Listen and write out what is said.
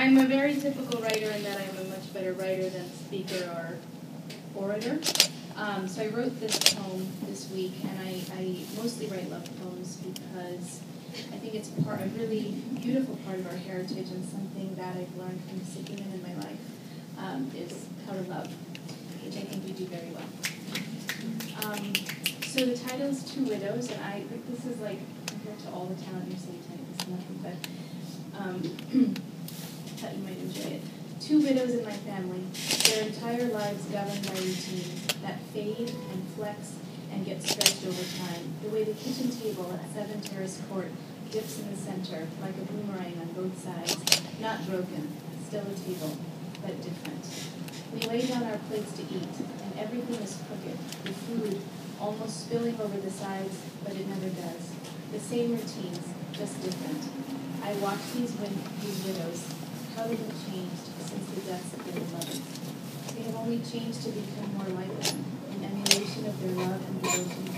I'm a very typical writer in that I'm a much better writer than speaker or orator. So I wrote this poem this week, and I mostly write love poems because I think it's a really beautiful part of our heritage, and something that I've learned from sick women in my life is how to love, which I think we do very well. So the title is Two Widows, and I think this is like, compared to all the talent you're saying tonight, this is nothing, but I thought you might enjoy it. Two widows in my family, their entire lives governed by routines that fade and flex and get stretched over time. The way the kitchen table at 7 Terrace Court dips in the center like a boomerang on both sides, not broken, still a table, but different. We lay down our plates to eat, and everything is crooked, the food almost spilling over the sides, but it never does. The same routines, just different. I watch these widows, how they have changed since the deaths of their beloveds. They have only changed to become more like them, in emulation of their love and devotion